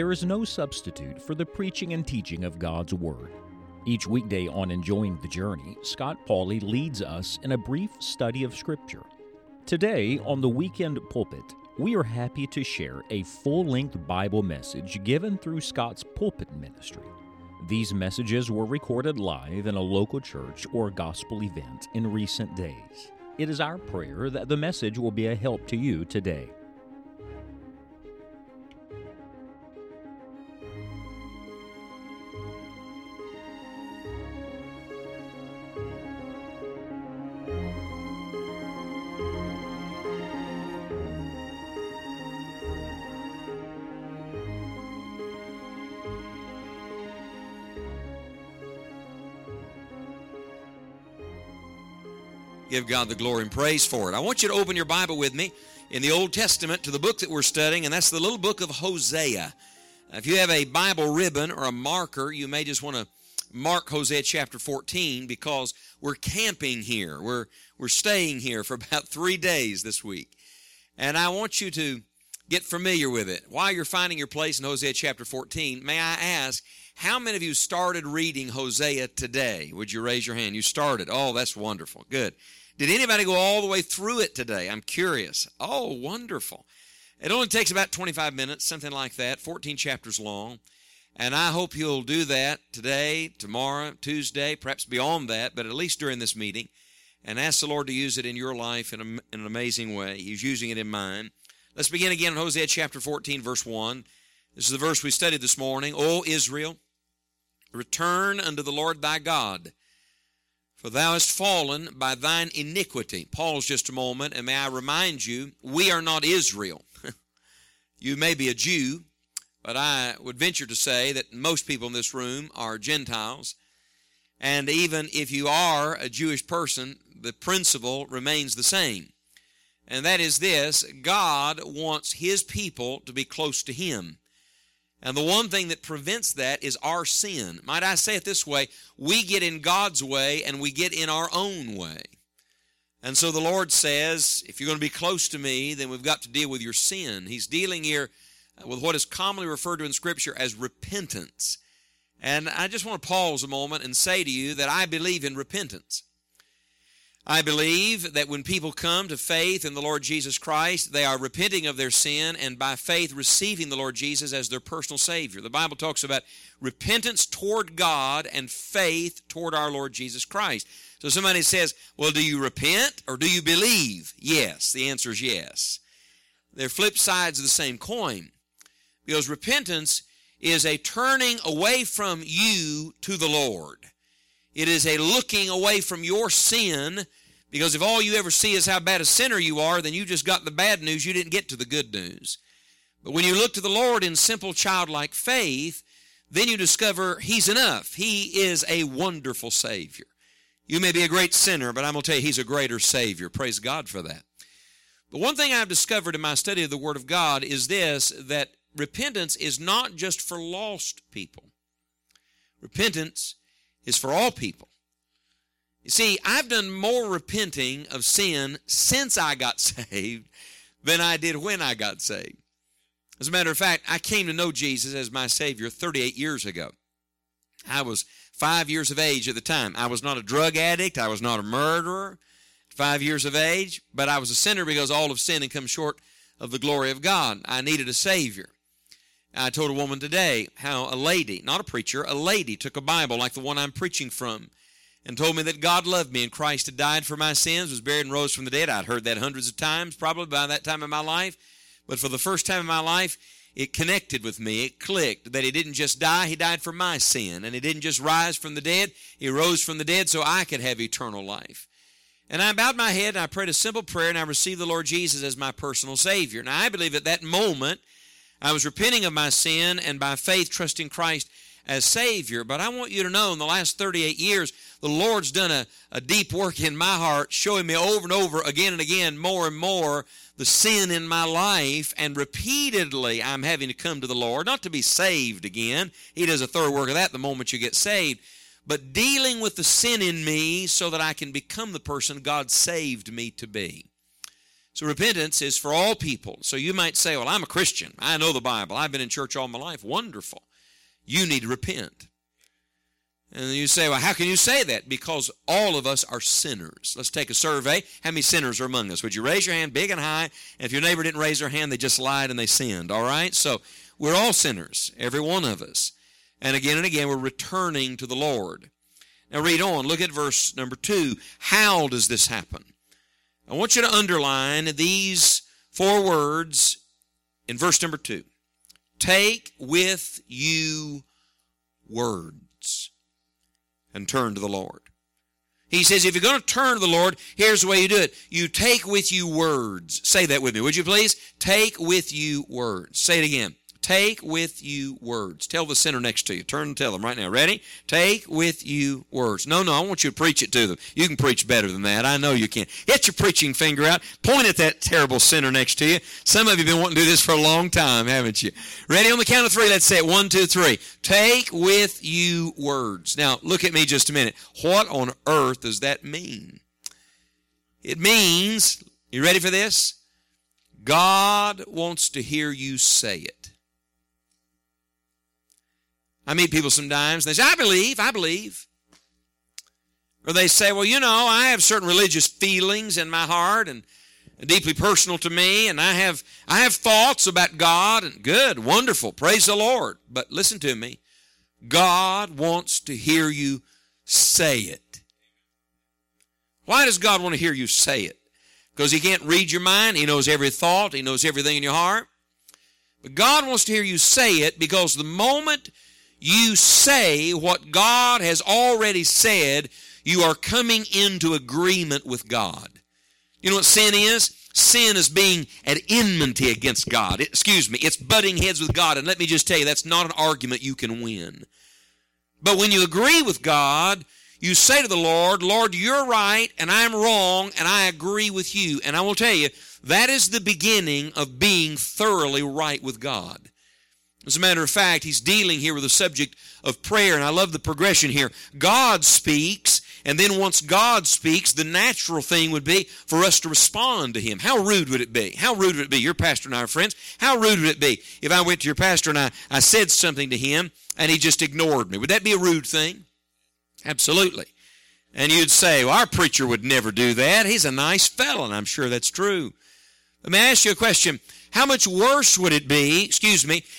there is no substitute for the preaching and teaching of God's Word. Each weekday on Enjoying the Journey, Scott Pauley leads us in a brief study of Scripture. Today, on the Weekend Pulpit, we are happy to share a full-length Bible message given through Scott's pulpit ministry. These messages were recorded live in a local church or gospel event in recent days. It is our prayer that the message will be a help to you today. Give God the glory and praise for it. I want you to open your Bible with me in the Old Testament to the book that we're studying, and that's the little book of Hosea. If you have a Bible ribbon or a marker, you may just want to mark Hosea chapter 14 because we're camping here. We're staying here for about 3 days this week. And I want you to get familiar with it. While you're finding your place in Hosea chapter 14, may I ask, how many of you started reading Hosea today? Would you raise your hand? You started. Oh, that's wonderful. Good. Did anybody go all the way through it today? I'm curious. Oh, wonderful. It only takes about 25 minutes, something like that, 14 chapters long. And I hope you'll do that today, tomorrow, Tuesday, perhaps beyond that, but at least during this meeting, and ask the Lord to use it in your life in an amazing way. He's using it in mine. Let's begin again in Hosea chapter 14, verse 1. This is the verse we studied this morning. O Israel, return unto the Lord thy God, for thou hast fallen by thine iniquity. Pause just a moment, and may I remind you, we are not Israel. You may be a Jew, but I would venture to say that most people in this room are Gentiles. And even if you are a Jewish person, the principle remains the same. And that is this: God wants His people to be close to Him. And the one thing that prevents that is our sin. Might I say it this way? We get in God's way and we get in our own way. And so the Lord says, if you're going to be close to me, then we've got to deal with your sin. He's dealing here with what is commonly referred to in Scripture as repentance. And I just want to pause a moment and say to you that I believe in repentance. I believe that when people come to faith in the Lord Jesus Christ, they are repenting of their sin and by faith receiving the Lord Jesus as their personal Savior. The Bible talks about repentance toward God and faith toward our Lord Jesus Christ. So somebody says, well, do you repent or do you believe? Yes, the answer is yes. They're flip sides of the same coin, because repentance is a turning away from you to the Lord. It is a looking away from your sin, because if all you ever see is how bad a sinner you are, then you just got the bad news. You didn't get to the good news. But when you look to the Lord in simple childlike faith, then you discover He's enough. He is a wonderful Savior. You may be a great sinner, but I'm going to tell you He's a greater Savior. Praise God for that. But one thing I've discovered in my study of the Word of God is this, that repentance is not just for lost people. Repentance is for all people. You see, I've done more repenting of sin since I got saved than I did when I got saved. As a matter of fact, I came to know Jesus as my Savior 38 years ago. I was 5 years of age at the time. I was not a drug addict. I was not a murderer. 5 years of age, but I was a sinner because all have sinned and come short of the glory of God. I needed a Savior. I told a woman today how a lady, not a preacher, a lady took a Bible like the one I'm preaching from and told me that God loved me and Christ had died for my sins, was buried and rose from the dead. I'd heard that hundreds of times probably by that time in my life, but for the first time in my life, it connected with me. It clicked that He didn't just die, He died for my sin. And He didn't just rise from the dead, He rose from the dead so I could have eternal life. And I bowed my head and I prayed a simple prayer and I received the Lord Jesus as my personal Savior. Now I believe at that moment I was repenting of my sin and by faith trusting Christ as Savior. But I want you to know in the last 38 years, the Lord's done a deep work in my heart, showing me over and over again and again, more and more, the sin in my life. And repeatedly I'm having to come to the Lord, not to be saved again. He does a thorough work of that the moment you get saved. But dealing with the sin in me so that I can become the person God saved me to be. So repentance is for all people. So you might say, well, I'm a Christian. I know the Bible. I've been in church all my life. Wonderful. You need to repent. And you say, well, how can you say that? Because all of us are sinners. Let's take a survey. How many sinners are among us? Would you raise your hand big and high? And if your neighbor didn't raise their hand, they just lied and they sinned. All right? So we're all sinners, every one of us. And again, we're returning to the Lord. Now read on. Look at verse number 2. How does this happen? I want you to underline these 4 words in verse number 2. Take with you words and turn to the Lord. He says, if you're going to turn to the Lord, here's the way you do it. You take with you words. Say that with me, would you please? Take with you words. Say it again. Take with you words. Tell the sinner next to you. Turn and tell them right now. Ready? Take with you words. No, I want you to preach it to them. You can preach better than that. I know you can. Get your preaching finger out. Point at that terrible sinner next to you. Some of you have been wanting to do this for a long time, haven't you? Ready? On the count of 3, let's say it. 1, 2, 3. Take with you words. Now, look at me just a minute. What on earth does that mean? It means, you ready for this? God wants to hear you say it. I meet people sometimes, and they say, I believe. Or they say, well, I have certain religious feelings in my heart and deeply personal to me, and I have thoughts about God, and good, wonderful, praise the Lord. But listen to me, God wants to hear you say it. Why does God want to hear you say it? Because He can't read your mind. He knows every thought. He knows everything in your heart. But God wants to hear you say it because the moment you say what God has already said, you are coming into agreement with God. You know what sin is? Sin is being at enmity against God. It's butting heads with God. And let me just tell you, that's not an argument you can win. But when you agree with God, you say to the Lord, Lord, you're right and I'm wrong and I agree with you. And I will tell you, that is the beginning of being thoroughly right with God. As a matter of fact, he's dealing here with the subject of prayer, and I love the progression here. God speaks, and then once God speaks, the natural thing would be for us to respond to Him. How rude would it be? How rude would it be? Your pastor and I are friends. How rude would it be if I went to your pastor and I said something to him, and he just ignored me? Would that be a rude thing? Absolutely. And you'd say, well, our preacher would never do that. He's a nice fellow, and I'm sure that's true. Let me ask you a question. How much worse would it be for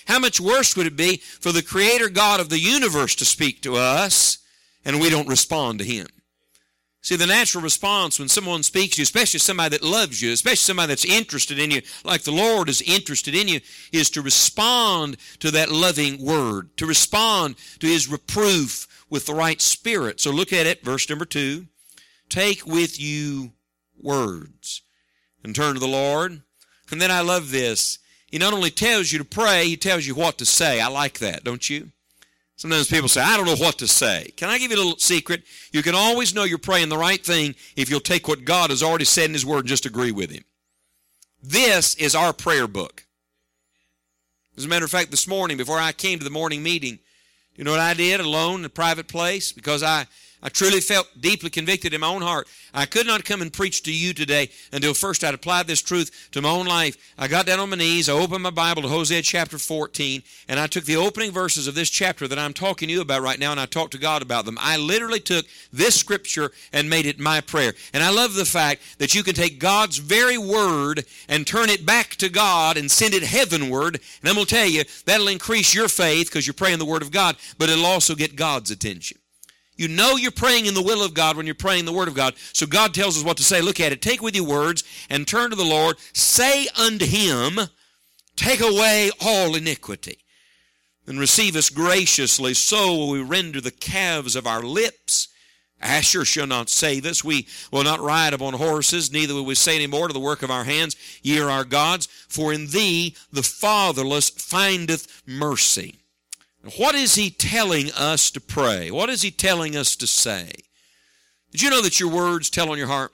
the Creator God of the universe to speak to us and we don't respond to Him? See, the natural response when someone speaks to you, especially somebody that loves you, especially somebody that's interested in you, like the Lord is interested in you, is to respond to that loving word, to respond to His reproof with the right spirit. So look at it, verse number 2. Take with you words and turn to the Lord. And then I love this. He not only tells you to pray, He tells you what to say. I like that, don't you? Sometimes people say, I don't know what to say. Can I give you a little secret? You can always know you're praying the right thing if you'll take what God has already said in His Word and just agree with Him. This is our prayer book. As a matter of fact, this morning, before I came to the morning meeting, you know what I did alone in a private place? Because I truly felt deeply convicted in my own heart. I could not come and preach to you today until first I'd applied this truth to my own life. I got down on my knees, I opened my Bible to Hosea chapter 14, and I took the opening verses of this chapter that I'm talking to you about right now, and I talked to God about them. I literally took this scripture and made it my prayer. And I love the fact that you can take God's very word and turn it back to God and send it heavenward. And I'm going to tell you, that'll increase your faith because you're praying the word of God, but it'll also get God's attention. You know you're praying in the will of God when you're praying the word of God. So God tells us what to say. Look at it. Take with you words and turn to the Lord. Say unto Him, take away all iniquity and receive us graciously. So will we render the calves of our lips. Asher shall not save us. We will not ride upon horses, neither will we say any more to the work of our hands, ye are our gods. For in Thee the fatherless findeth mercy. What is He telling us to pray? What is He telling us to say? Did you know that your words tell on your heart?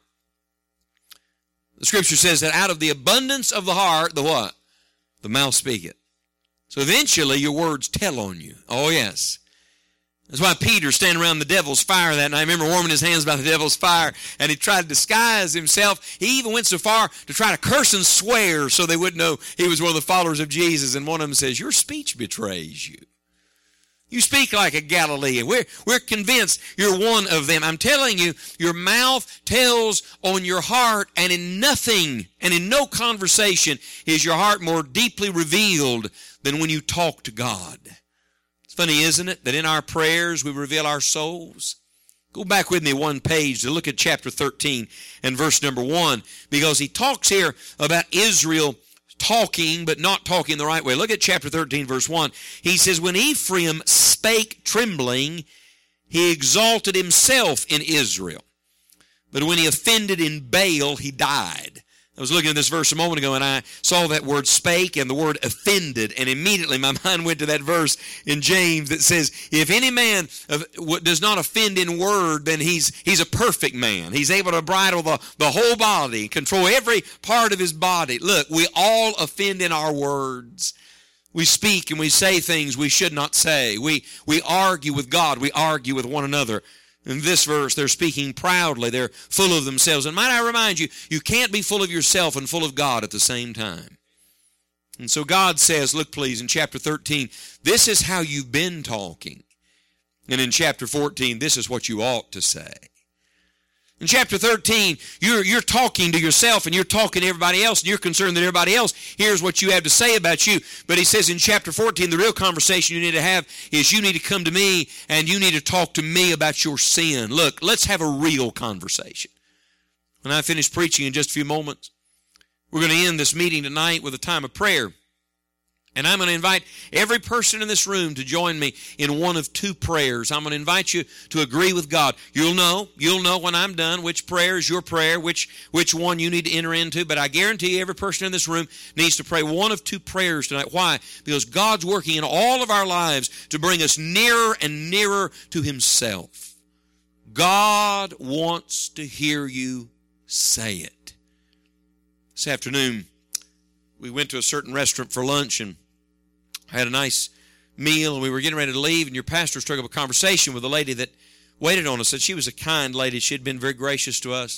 The Scripture says that out of the abundance of the heart, the what? The mouth speaketh. So eventually your words tell on you. Oh yes. That's why Peter standing around the devil's fire that night. I remember warming his hands by the devil's fire, and he tried to disguise himself. He even went so far to try to curse and swear so they wouldn't know he was one of the followers of Jesus. And one of them says, your speech betrays you. You speak like a Galilean. We're convinced you're one of them. I'm telling you, your mouth tells on your heart, and in nothing and in no conversation is your heart more deeply revealed than when you talk to God. Funny, isn't it, that in our prayers we reveal our souls? Go back with me one page to look at chapter 13 and verse number 1, because he talks here about Israel talking but not talking the right way. Look at chapter 13, verse 1. He says, when Ephraim spake trembling, he exalted himself in Israel. But when he offended in Baal, he died. I was looking at this verse a moment ago, and I saw that word spake and the word offended, and immediately my mind went to that verse in James that says, if any man does not offend in word, then he's a perfect man. He's able to bridle the whole body, control every part of his body. Look, we all offend in our words. We speak and we say things we should not say. We argue with God. We argue with one another. In this verse, they're speaking proudly. They're full of themselves. And might I remind you, you can't be full of yourself and full of God at the same time. And so God says, look please, in chapter 13, this is how you've been talking. And in chapter 14, this is what you ought to say. In chapter 13, you're talking to yourself and you're talking to everybody else, and you're concerned that everybody else hears what you have to say about you. But he says in chapter 14, the real conversation you need to have is you need to come to me and you need to talk to me about your sin. Look, let's have a real conversation. When I finish preaching in just a few moments, we're going to end this meeting tonight with a time of prayer. And I'm going to invite every person in this room to join me in one of two prayers. I'm going to invite you to agree with God. You'll know when I'm done which prayer is your prayer, which one you need to enter into. But I guarantee you every person in this room needs to pray one of two prayers tonight. Why? Because God's working in all of our lives to bring us nearer and nearer to Himself. God wants to hear you say it. This afternoon, we went to a certain restaurant for lunch and had a nice meal, and we were getting ready to leave, and your pastor struck up a conversation with a lady that waited on us, and she was a kind lady. She had been very gracious to us.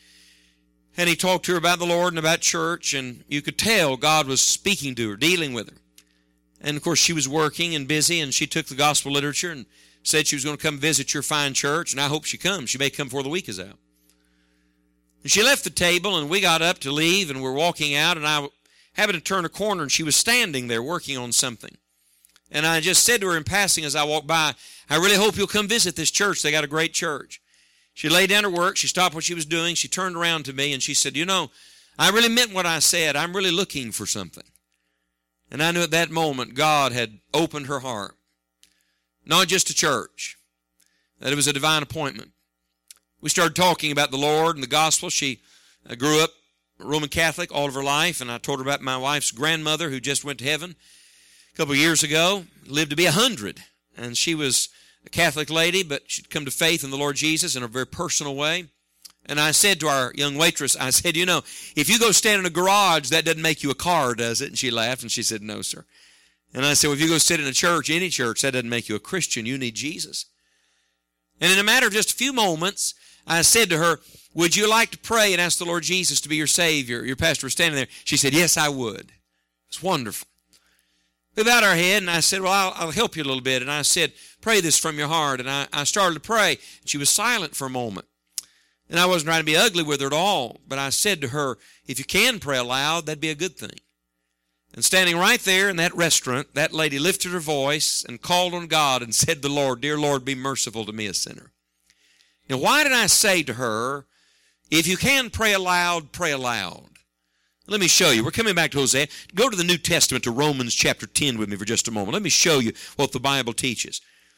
And he talked to her about the Lord and about church, and you could tell God was speaking to her, dealing with her. And, of course, she was working and busy, and she took the gospel literature and said she was going to come visit your fine church, and I hope she comes. She may come before the week is out. And she left the table, and we got up to leave, and we're walking out, and I happened to turn a corner, and she was standing there working on something. And I just said to her in passing as I walked by, I really hope you'll come visit this church. They got a great church. She laid down her work. She stopped what she was doing. She turned around to me, and she said, I really meant what I said. I'm really looking for something. And I knew at that moment God had opened her heart. Not just a church, that it was a divine appointment. We started talking about the Lord and the gospel. She grew up Roman Catholic all of her life, and I told her about my wife's grandmother who just went to heaven a couple of years ago, lived to be 100, and she was a Catholic lady, but she'd come to faith in the Lord Jesus in a very personal way. And I said to our young waitress, I said, if you go stand in a garage, that doesn't make you a car, does it? And she laughed, and she said, no, sir. And I said, well, if you go sit in a church, any church, that doesn't make you a Christian. You need Jesus. And in a matter of just a few moments, I said to her, would you like to pray and ask the Lord Jesus to be your Savior? Your pastor was standing there. She said, yes, I would. It's wonderful. We bowed our head, and I said, well, I'll help you a little bit. And I said, pray this from your heart. And I started to pray, and she was silent for a moment. And I wasn't trying to be ugly with her at all, but I said to her, if you can pray aloud, that'd be a good thing. And standing right there in that restaurant, that lady lifted her voice and called on God and said to the Lord, dear Lord, be merciful to me, a sinner. Now, why did I say to her, if you can pray aloud, pray aloud? Let me show you. We're coming back to Hosea. Go to the New Testament, to Romans chapter 10 with me for just a moment. Let me show you what the Bible teaches.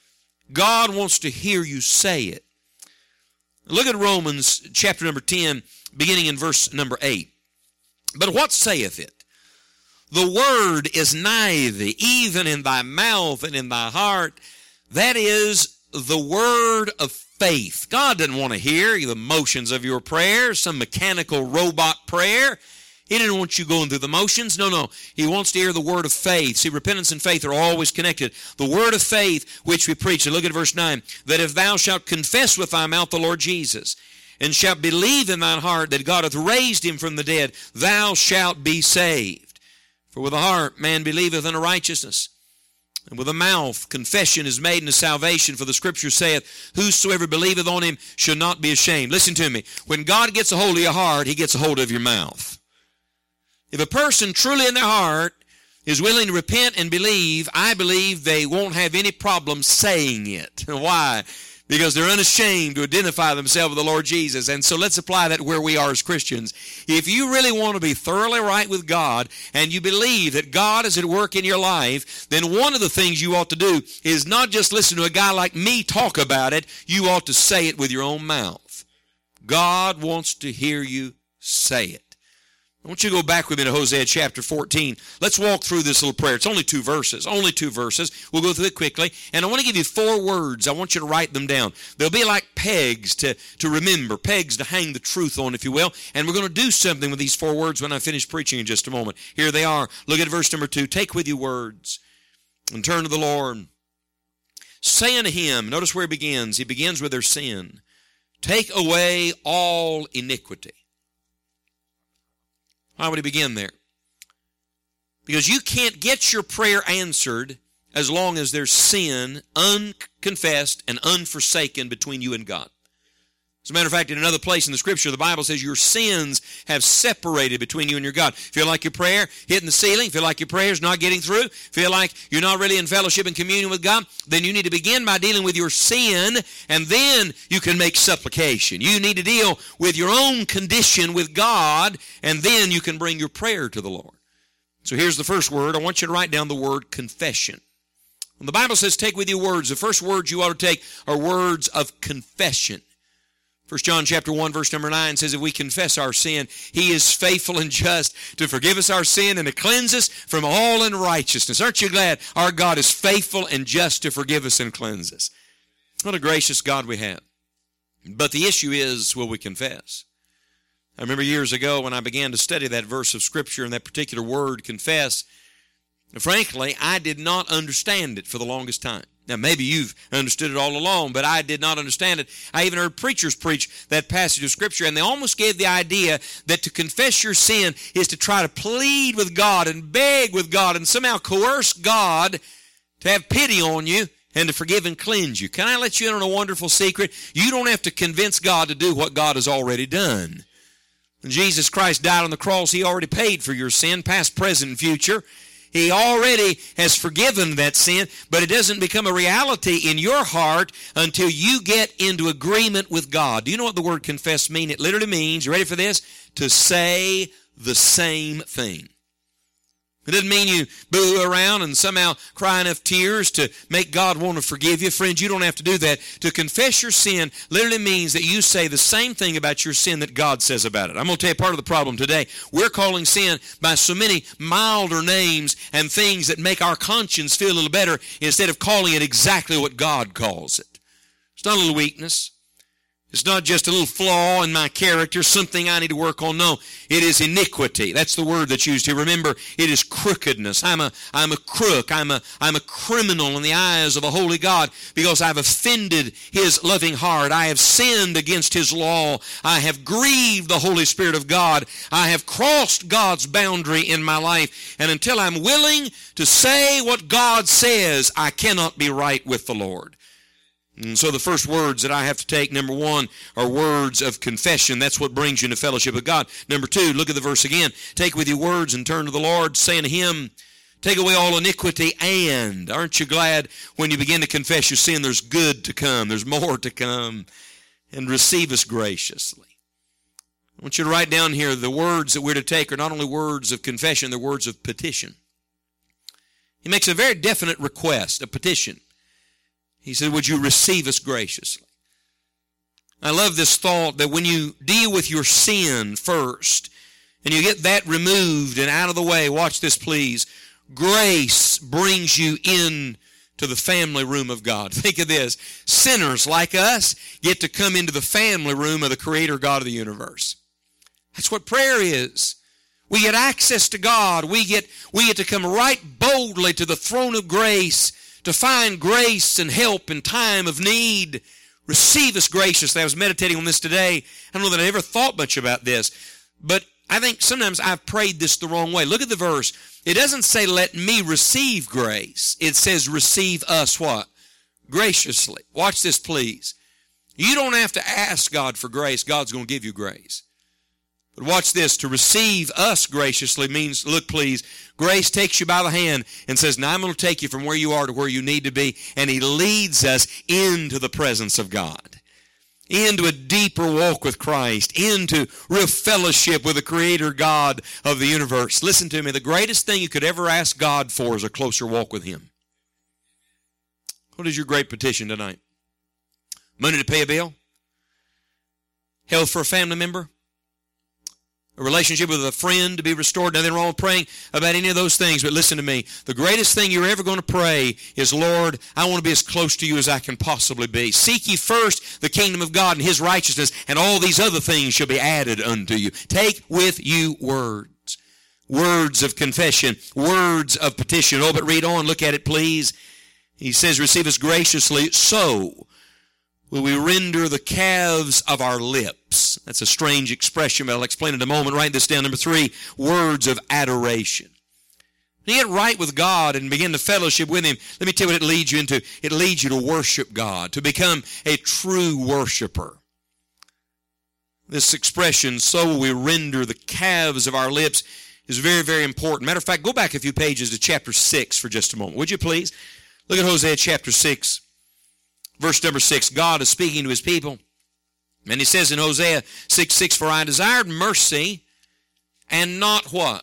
God wants to hear you say it. Look at Romans chapter number 10, beginning in verse number 8. But what saith it? The word is nigh thee, even in thy mouth and in thy heart. That is the word of faith. God doesn't want to hear the motions of your prayer, some mechanical robot prayer. He didn't want you going through the motions. No. He wants to hear the word of faith. See, repentance and faith are always connected. The word of faith which we preach. And look at verse 9. That if thou shalt confess with thy mouth the Lord Jesus, and shalt believe in thine heart that God hath raised him from the dead, thou shalt be saved. For with the heart man believeth unto righteousness, and with the mouth confession is made unto salvation. For the Scripture saith, whosoever believeth on him shall not be ashamed. Listen to me. When God gets a hold of your heart, he gets a hold of your mouth. If a person truly in their heart is willing to repent and believe, I believe they won't have any problem saying it. Why? Because they're unashamed to identify themselves with the Lord Jesus. And so let's apply that where we are as Christians. If you really want to be thoroughly right with God, and you believe that God is at work in your life, then one of the things you ought to do is not just listen to a guy like me talk about it, you ought to say it with your own mouth. God wants to hear you say it. I want you to go back with me to Hosea chapter 14. Let's walk through this little prayer. It's only two verses. We'll go through it quickly. And I want to give you 4 words. I want you to write them down. They'll be like pegs to remember, pegs to hang the truth on, if you will. And we're going to do something with these 4 words when I finish preaching in just a moment. Here they are. Look at verse number 2. Take with you words and turn to the Lord. Say unto him, notice where he begins. He begins with their sin. Take away all iniquity. Why would he begin there? Because you can't get your prayer answered as long as there's sin unconfessed and unforsaken between you and God. As a matter of fact, in another place in the Scripture, the Bible says your sins have separated between you and your God. Feel like your prayer hitting the ceiling? Feel like your prayer's not getting through? Feel like you're not really in fellowship and communion with God? Then you need to begin by dealing with your sin, and then you can make supplication. You need to deal with your own condition with God, and then you can bring your prayer to the Lord. So here's the first word. I want you to write down the word confession. When the Bible says take with you words, the first words you ought to take are words of confession. 1 John chapter 1, verse number 9 says, if we confess our sin, he is faithful and just to forgive us our sin and to cleanse us from all unrighteousness. Aren't you glad our God is faithful and just to forgive us and cleanse us? What a gracious God we have. But the issue is, will we confess? I remember years ago when I began to study that verse of Scripture and that particular word, confess, frankly, I did not understand it for the longest time. Now, maybe you've understood it all along, but I did not understand it. I even heard preachers preach that passage of Scripture, and they almost gave the idea that to confess your sin is to try to plead with God and beg with God and somehow coerce God to have pity on you and to forgive and cleanse you. Can I let you in on a wonderful secret? You don't have to convince God to do what God has already done. When Jesus Christ died on the cross, he already paid for your sin, past, present, and future. He already has forgiven that sin, but it doesn't become a reality in your heart until you get into agreement with God. Do you know what the word confess means? It literally means, you ready for this? To say the same thing. It doesn't mean you boo around and somehow cry enough tears to make God want to forgive you. Friends, you don't have to do that. To confess your sin literally means that you say the same thing about your sin that God says about it. I'm going to tell you part of the problem today. We're calling sin by so many milder names and things that make our conscience feel a little better instead of calling it exactly what God calls it. It's not a little weakness. It's not just a little flaw in my character, something I need to work on. No, it is iniquity. That's the word that's used here. Remember, it is crookedness. I'm a crook. I'm a criminal in the eyes of a holy God because I've offended his loving heart. I have sinned against his law. I have grieved the Holy Spirit of God. I have crossed God's boundary in my life. And until I'm willing to say what God says, I cannot be right with the Lord. And so the first words that I have to take, number 1, are words of confession. That's what brings you into fellowship with God. Number 2, look at the verse again. Take with you words and turn to the Lord, saying to him, take away all iniquity, and aren't you glad when you begin to confess your sin, there's good to come, there's more to come, and receive us graciously. I want you to write down here the words that we're to take are not only words of confession, they're words of petition. He makes a very definite request, a petition. He said, would you receive us graciously? I love this thought that when you deal with your sin first, and you get that removed and out of the way, watch this please, grace brings you in to the family room of God. Think of this. Sinners like us get to come into the family room of the Creator God of the universe. That's what prayer is. We get access to God. We get to come right boldly to the throne of grace to find grace and help in time of need. Receive us graciously. I was meditating on this today. I don't know that I ever thought much about this, but I think sometimes I've prayed this the wrong way. Look at the verse. It doesn't say, let me receive grace. It says, receive us what? Graciously. Watch this, please. You don't have to ask God for grace. God's going to give you grace. But watch this. To receive us graciously means, look, please, grace takes you by the hand and says, now I'm going to take you from where you are to where you need to be. And He leads us into the presence of God, into a deeper walk with Christ, into real fellowship with the Creator God of the universe. Listen to me. The greatest thing you could ever ask God for is a closer walk with Him. What is your great petition tonight? Money to pay a bill? Health for a family member? A relationship with a friend to be restored? Nothing wrong with praying about any of those things, but listen to me. The greatest thing you're ever going to pray is, Lord, I want to be as close to you as I can possibly be. Seek ye first the kingdom of God and His righteousness, and all these other things shall be added unto you. Take with you words. Words of confession. Words of petition. Oh, but read on. Look at it, please. He says, receive us graciously, so will we render the calves of our lips. That's a strange expression, but I'll explain it in a moment. Write this down. Number 3, words of adoration. When you get right with God and begin to fellowship with Him, let me tell you what it leads you into. It leads you to worship God, to become a true worshiper. This expression, so will we render the calves of our lips, is very, very important. Matter of fact, go back a few pages to chapter 6 for just a moment. Would you please? Look at Hosea chapter 6. Verse number 6, God is speaking to His people. And He says in Hosea 6:6, for I desired mercy and not what?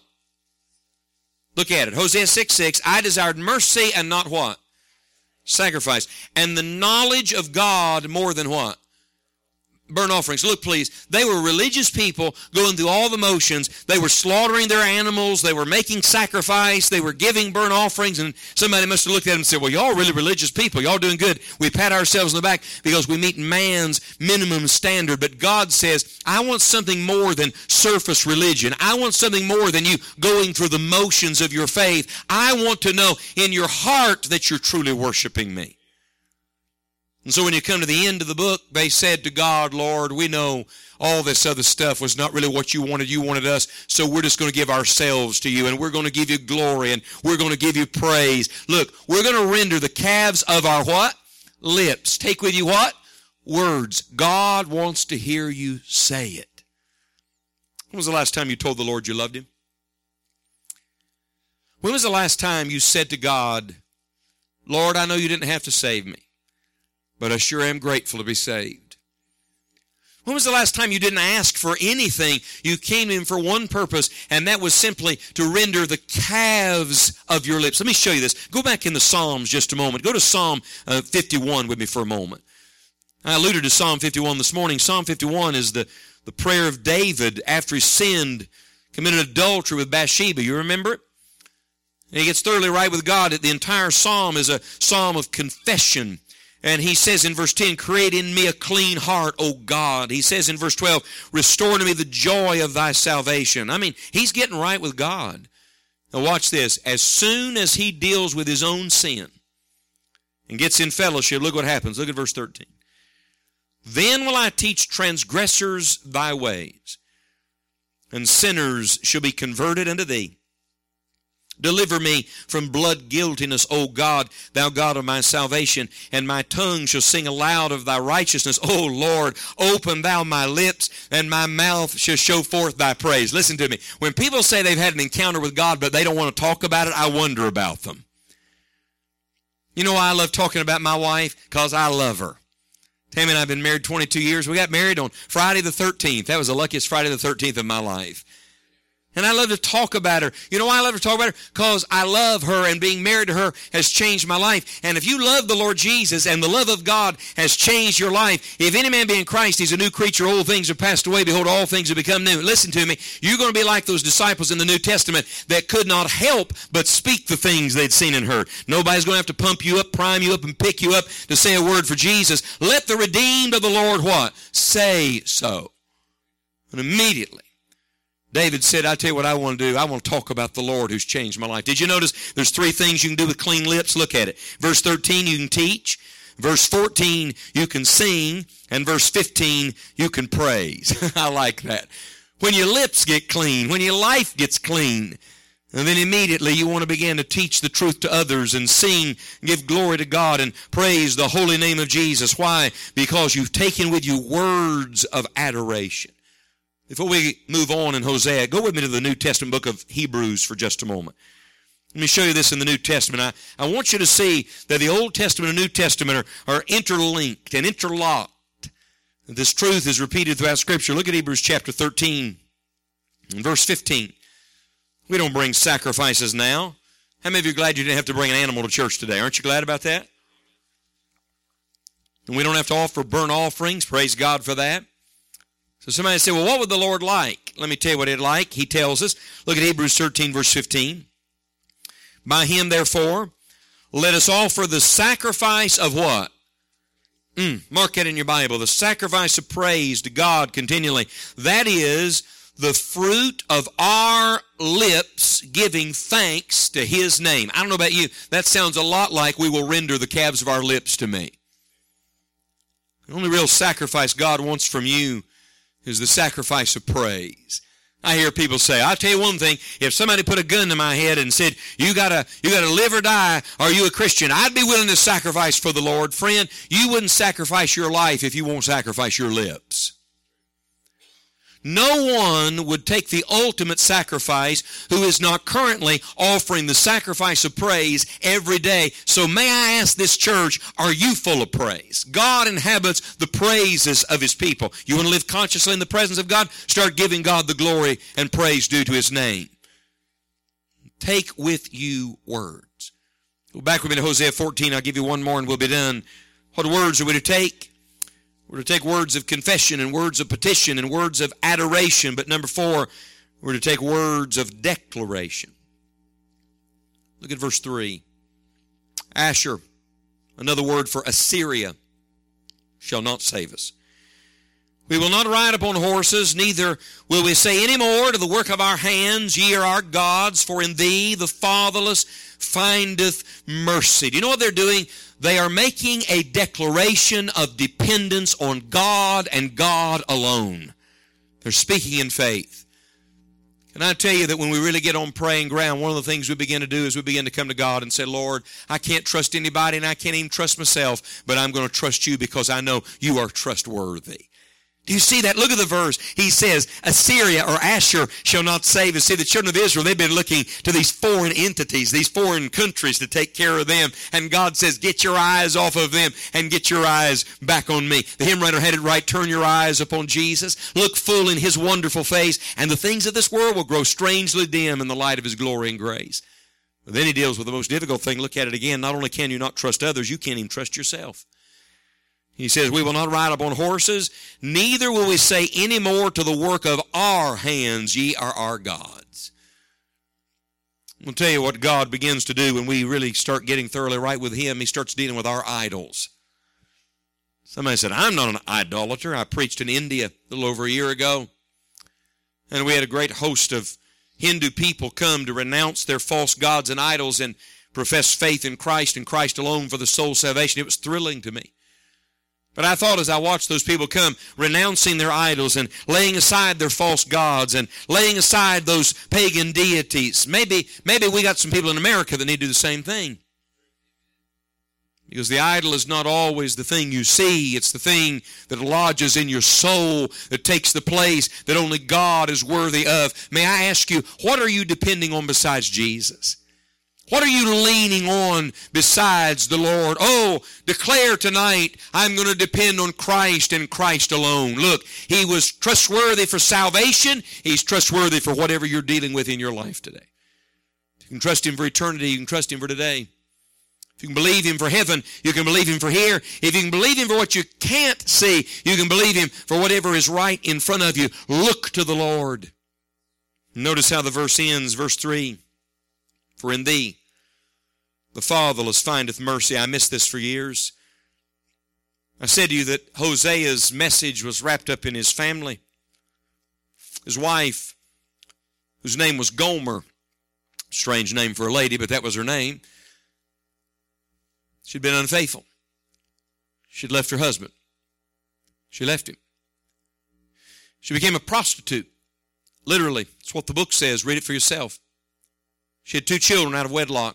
Look at it. Hosea 6:6, I desired mercy and not what? Sacrifice. And the knowledge of God more than what? Burnt offerings. Look, please. They were religious people going through all the motions. They were slaughtering their animals. They were making sacrifice. They were giving burnt offerings. And somebody must have looked at them and said, well, y'all really religious people. Y'all doing good. We pat ourselves on the back because we meet man's minimum standard. But God says, I want something more than surface religion. I want something more than you going through the motions of your faith. I want to know in your heart that you're truly worshiping me. And so when you come to the end of the book, they said to God, Lord, we know all this other stuff was not really what you wanted us, so we're just going to give ourselves to you, and we're going to give you glory, and we're going to give you praise. Look, we're going to render the calves of our what? Lips. Take with you what? Words. God wants to hear you say it. When was the last time you told the Lord you loved Him? When was the last time you said to God, Lord, I know you didn't have to save me, but I sure am grateful to be saved? When was the last time you didn't ask for anything? You came in for one purpose, and that was simply to render the calves of your lips. Let me show you this. Go back in the Psalms just a moment. Go to Psalm 51 with me for a moment. I alluded to Psalm 51 this morning. Psalm 51 is the prayer of David after he sinned, committed adultery with Bathsheba. You remember it? And he gets thoroughly right with God. The entire psalm is a psalm of confession. And he says in verse 10, create in me a clean heart, O God. He says in verse 12, restore to me the joy of thy salvation. I mean, he's getting right with God. Now watch this. As soon as he deals with his own sin and gets in fellowship, look what happens. Look at verse 13. Then will I teach transgressors thy ways, and sinners shall be converted unto thee. Deliver me from blood guiltiness, O God, thou God of my salvation, and my tongue shall sing aloud of thy righteousness. O Lord, open thou my lips, and my mouth shall show forth thy praise. Listen to me. When people say they've had an encounter with God, but they don't want to talk about it, I wonder about them. You know why I love talking about my wife? Because I love her. Tammy and I have been married 22 years. We got married on Friday the 13th. That was the luckiest Friday the 13th of my life. And I love to talk about her. You know why I love to talk about her? Because I love her, and being married to her has changed my life. And if you love the Lord Jesus and the love of God has changed your life, if any man be in Christ, he's a new creature. Old things have passed away. Behold, all things have become new. Listen to me. You're going to be like those disciples in the New Testament that could not help but speak the things they'd seen and heard. Nobody's going to have to pump you up, prime you up, and pick you up to say a word for Jesus. Let the redeemed of the Lord what? Say so. And immediately David said, I tell you what I want to do. I want to talk about the Lord who's changed my life. Did you notice there's 3 things you can do with clean lips? Look at it. Verse 13, you can teach. Verse 14, you can sing. And verse 15, you can praise. I like that. When your lips get clean, when your life gets clean, and then immediately you want to begin to teach the truth to others and sing, give glory to God and praise the holy name of Jesus. Why? Because you've taken with you words of adoration. Before we move on in Hosea, go with me to the New Testament book of Hebrews for just a moment. Let me show you this in the New Testament. I want you to see that the Old Testament and New Testament are interlinked and interlocked. This truth is repeated throughout Scripture. Look at Hebrews chapter 13 and verse 15. We don't bring sacrifices now. How many of you are glad you didn't have to bring an animal to church today? Aren't you glad about that? And we don't have to offer burnt offerings. Praise God for that. So somebody say, well, what would the Lord like? Let me tell you what he'd like. He tells us. Look at Hebrews 13, verse 15. By him, therefore, let us offer the sacrifice of what? Mark that in your Bible. The sacrifice of praise to God continually. That is the fruit of our lips giving thanks to his name. I don't know about you. That sounds a lot like we will render the calves of our lips to me. The only real sacrifice God wants from you is the sacrifice of praise. I hear people say, I'll tell you one thing, if somebody put a gun to my head and said, you gotta live or die, are you a Christian? I'd be willing to sacrifice for the Lord. Friend, you wouldn't sacrifice your life if you won't sacrifice your lips. No one would take the ultimate sacrifice who is not currently offering the sacrifice of praise every day. So may I ask this church, are you full of praise? God inhabits the praises of his people. You want to live consciously in the presence of God? Start giving God the glory and praise due to his name. Take with you words. Go back with me to Hosea 14. I'll give you one more and we'll be done. What words are we to take? We're to take words of confession and words of petition and words of adoration. But number 4, we're to take words of declaration. Look at verse 3. Asher, another word for Assyria, shall not save us. We will not ride upon horses, neither will we say any more to the work of our hands, ye are our gods, for in thee the fatherless findeth mercy. Do you know what they're doing? They are making a declaration of dependence on God and God alone. They're speaking in faith. Can I tell you that when we really get on praying ground, one of the things we begin to do is we begin to come to God and say, Lord, I can't trust anybody and I can't even trust myself, but I'm going to trust you because I know you are trustworthy. Do you see that? Look at the verse. He says, Assyria or Asher shall not save us. See, the children of Israel, they've been looking to these foreign entities, these foreign countries to take care of them. And God says, get your eyes off of them and get your eyes back on me. The hymn writer had it right. Turn your eyes upon Jesus. Look full in his wonderful face, and the things of this world will grow strangely dim in the light of his glory and grace. But then he deals with the most difficult thing. Look at it again. Not only can you not trust others, you can't even trust yourself. He says, we will not ride upon horses, neither will we say any more to the work of our hands, ye are our gods. I'll tell you what God begins to do when we really start getting thoroughly right with him. He starts dealing with our idols. Somebody said, I'm not an idolater. I preached in India a little over a year ago, and we had a great host of Hindu people come to renounce their false gods and idols and profess faith in Christ and Christ alone for the soul salvation. It was thrilling to me. But I thought as I watched those people come, renouncing their idols and laying aside their false gods and laying aside those pagan deities, maybe we got some people in America that need to do the same thing. Because the idol is not always the thing you see. It's the thing that lodges in your soul, that takes the place that only God is worthy of. May I ask you, what are you depending on besides Jesus? What are you leaning on besides the Lord? Oh, declare tonight, I'm going to depend on Christ and Christ alone. Look, he was trustworthy for salvation. He's trustworthy for whatever you're dealing with in your life today. You can trust him for eternity. You can trust him for today. If you can believe him for heaven, you can believe him for here. If you can believe him for what you can't see, you can believe him for whatever is right in front of you. Look to the Lord. Notice how the verse ends, verse 3. For in thee the fatherless findeth mercy. I missed this for years. I said to you that Hosea's message was wrapped up in his family. His wife, whose name was Gomer. Strange name for a lady, but that was her name. She'd been unfaithful. She'd left her husband. She left him. She became a prostitute. Literally, it's what the book says. Read it for yourself. She had 2 children out of wedlock.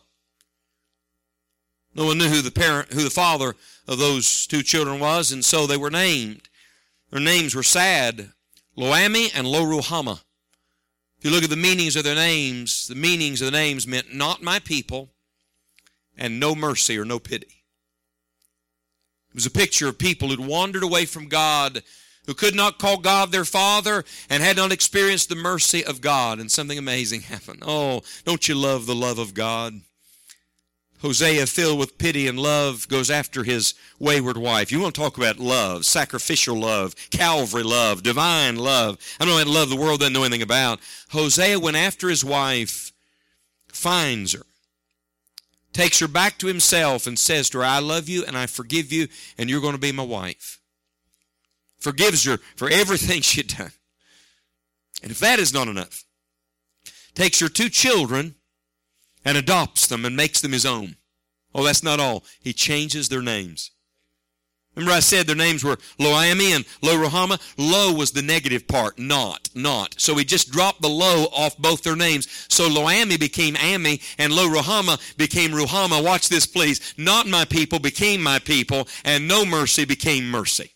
No one knew who the father of those 2 children was, and so they were named. Their names were sad, Lo-Ammi and Lo-Ruhamah. If you look at the meanings of their names, the meanings of the names meant not my people and no mercy or no pity. It was a picture of people who'd wandered away from God, who could not call God their Father and had not experienced the mercy of God, and something amazing happened. Oh, don't you love the love of God? Hosea, filled with pity and love, goes after his wayward wife. You want to talk about love, sacrificial love, Calvary love, divine love. I don't know that love the world doesn't know anything about. Hosea went after his wife, finds her, takes her back to himself and says to her, I love you and I forgive you and you're going to be my wife. Forgives her for everything she'd done. And if that is not enough, takes her 2 children and adopts them and makes them his own. Oh, that's not all. He changes their names. Remember I said their names were Lo-Ammi and Lo-Ruhamah? Lo was the negative part, not. So he just dropped the Lo off both their names. So Lo-Ammi became Ammi and Lo-Ruhamah became Ruhamah. Watch this, please. Not my people became my people, and no mercy became mercy.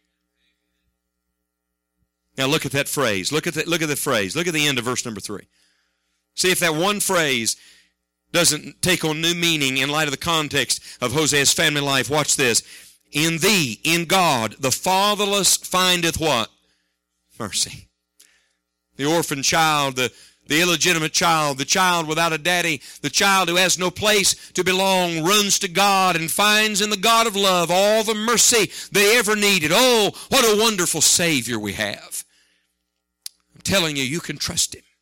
Now look at that phrase. Look at the phrase. Look at the end of verse number 3. See if that one phrase doesn't take on new meaning in light of the context of Hosea's family life. Watch this. In thee, in God, the fatherless findeth what? Mercy. The orphan child, the illegitimate child, the child without a daddy, the child who has no place to belong, runs to God and finds in the God of love all the mercy they ever needed. Oh, what a wonderful Savior we have. I'm telling you, you can trust Him.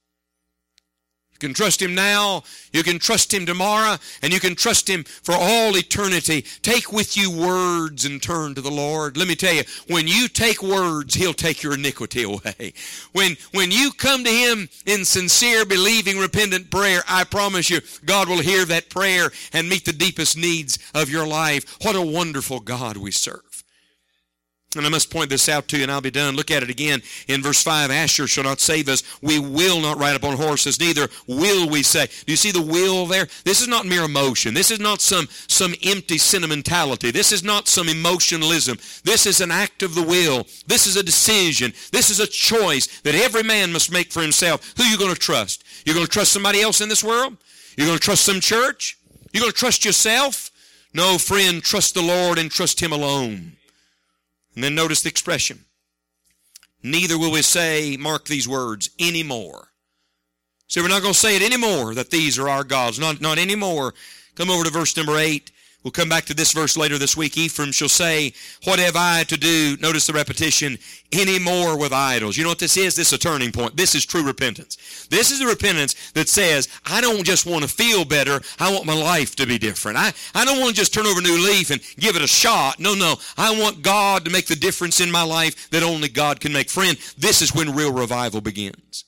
You can trust Him now, you can trust Him tomorrow, and you can trust Him for all eternity. Take with you words and turn to the Lord. Let me tell you, when you take words, He'll take your iniquity away. When you come to Him in sincere, believing, repentant prayer, I promise you, God will hear that prayer and meet the deepest needs of your life. What a wonderful God we serve. And I must point this out to you, and I'll be done. Look at it again in verse 5. Asher shall not save us. We will not ride upon horses, neither will we say. Do you see the will there? This is not mere emotion. This is not some empty sentimentality. This is not some emotionalism. This is an act of the will. This is a decision. This is a choice that every man must make for himself. Who are you going to trust? You're going to trust somebody else in this world? You're going to trust some church? You're going to trust yourself? No, friend, trust the Lord and trust Him alone. And then notice the expression. Neither will we say, mark these words, anymore. So we're not going to say it anymore that these are our gods. Not anymore. Come over to verse number 8. We'll come back to this verse later this week. Ephraim shall say, what have I to do? Notice the repetition. Any more with idols. You know what this is? This is a turning point. This is true repentance. This is the repentance that says, I don't just want to feel better. I want my life to be different. I don't want to just turn over a new leaf and give it a shot. No. I want God to make the difference in my life that only God can make. Friend, this is when real revival begins.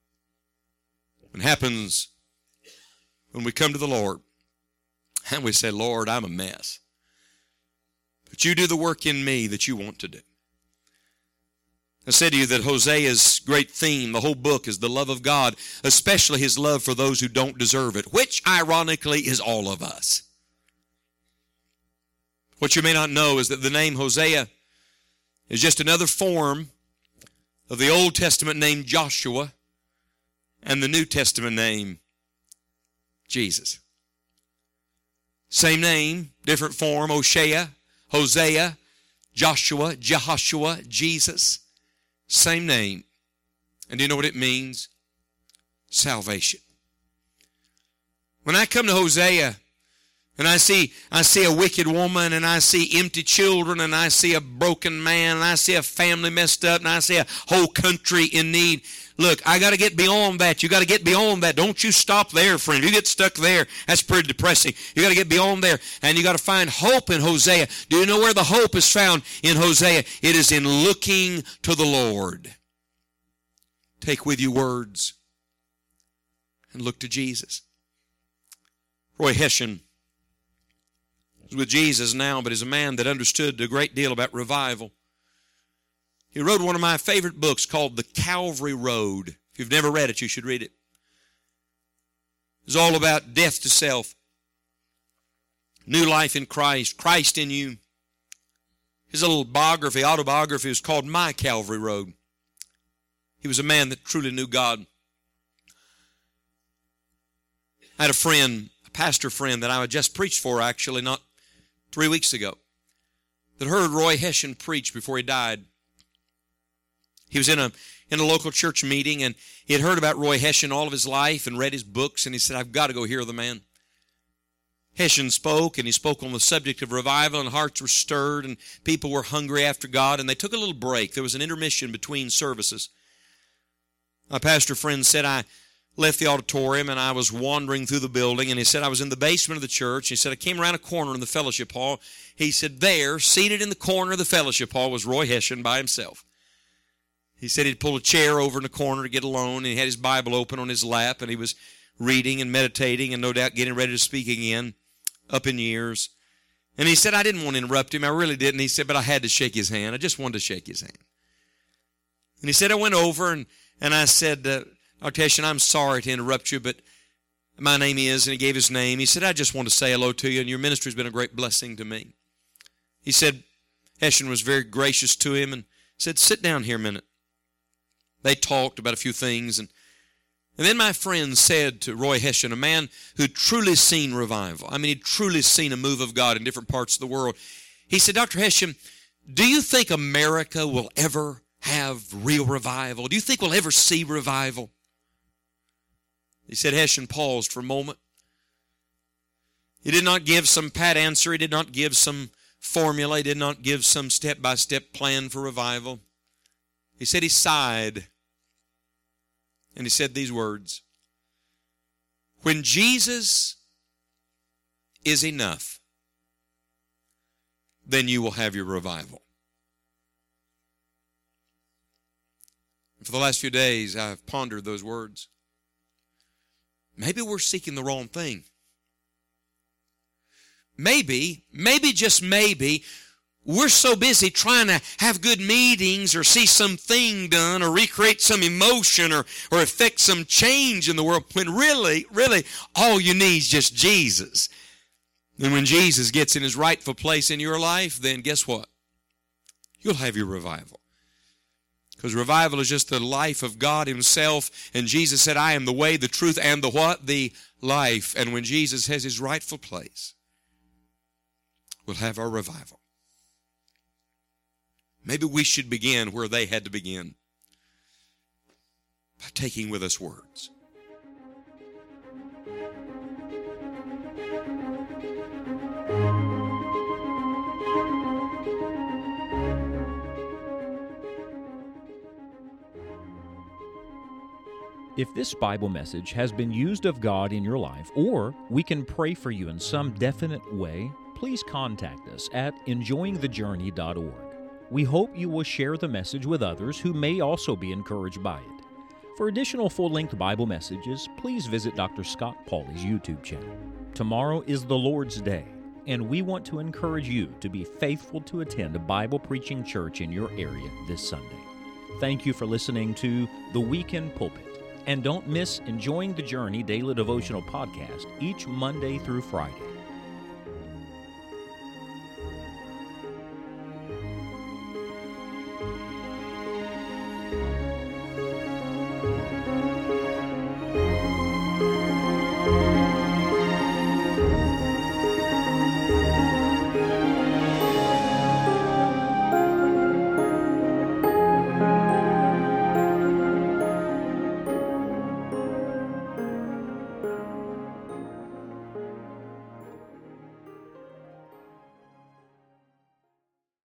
It happens when we come to the Lord. And we say, Lord, I'm a mess. But you do the work in me that you want to do. I said to you that Hosea's great theme, the whole book, is the love of God, especially His love for those who don't deserve it, which ironically is all of us. What you may not know is that the name Hosea is just another form of the Old Testament name Joshua and the New Testament name Jesus. Same name, different form, Hosea, Joshua, Jehoshua, Jesus. Same name. And do you know what it means? Salvation. When I come to Hosea and I see a wicked woman and I see empty children and I see a broken man and I see a family messed up and I see a whole country in need, look, I got to get beyond that. You got to get beyond that. Don't you stop there, friend. You get stuck there, that's pretty depressing. You got to get beyond there, and you got to find hope in Hosea. Do you know where the hope is found in Hosea? It is in looking to the Lord. Take with you words and look to Jesus. Roy Hession is with Jesus now, but is a man that understood a great deal about revival. He wrote one of my favorite books called The Calvary Road. If you've never read it, you should read it. It's all about death to self, new life in Christ, Christ in you. His little autobiography was called My Calvary Road. He was a man that truly knew God. I had a friend, a pastor friend that I had just preached for actually not 3 weeks ago, that heard Roy Hession preach before he died. He was in a local church meeting, and he had heard about Roy Hession all of his life and read his books, and he said, I've got to go hear the man. Hession spoke, and he spoke on the subject of revival, and hearts were stirred, and people were hungry after God, and they took a little break. There was an intermission between services. My pastor friend said, I left the auditorium, and I was wandering through the building, and he said, I was in the basement of the church. He said, I came around a corner in the fellowship hall. He said, there, seated in the corner of the fellowship hall, was Roy Hession by himself. He said he'd pull a chair over in the corner to get alone, and he had his Bible open on his lap, and he was reading and meditating and no doubt getting ready to speak again, up in years. And he said, I didn't want to interrupt him. I really didn't. He said, but I had to shake his hand. I just wanted to shake his hand. And he said, I went over, and I said, Dr. Hession, I'm sorry to interrupt you, but my name is, and he gave his name. He said, I just want to say hello to you, and your ministry has been a great blessing to me. He said, Hession was very gracious to him and said, sit down here a minute. They talked about a few things, and then my friend said to Roy Hession, a man who truly seen revival. I mean, he'd truly seen a move of God in different parts of the world. He said, Dr. Hession, do you think America will ever have real revival? Do you think we'll ever see revival? He said, Hession paused for a moment. He did not give some pat answer. He did not give some formula. He did not give some step-by-step plan for revival. He said he sighed, and he said these words, when Jesus is enough, then you will have your revival. For the last few days, I've pondered those words. Maybe we're seeking the wrong thing. Maybe, just maybe, we're so busy trying to have good meetings or see something done or recreate some emotion or affect some change in the world when really, all you need is just Jesus. And when Jesus gets in his rightful place in your life, then guess what? You'll have your revival. Because revival is just the life of God himself. And Jesus said, I am the way, the truth, and the what? The life. And when Jesus has his rightful place, we'll have our revival. Maybe we should begin where they had to begin, by taking with us words. If this Bible message has been used of God in your life, or we can pray for you in some definite way, please contact us at enjoyingthejourney.org. We hope you will share the message with others who may also be encouraged by it. For additional full-length Bible messages, please visit Dr. Scott Pauley's YouTube channel. Tomorrow is the Lord's Day, and we want to encourage you to be faithful to attend a Bible-preaching church in your area this Sunday. Thank you for listening to The Weekend Pulpit, and don't miss Enjoying the Journey Daily Devotional Podcast each Monday through Friday.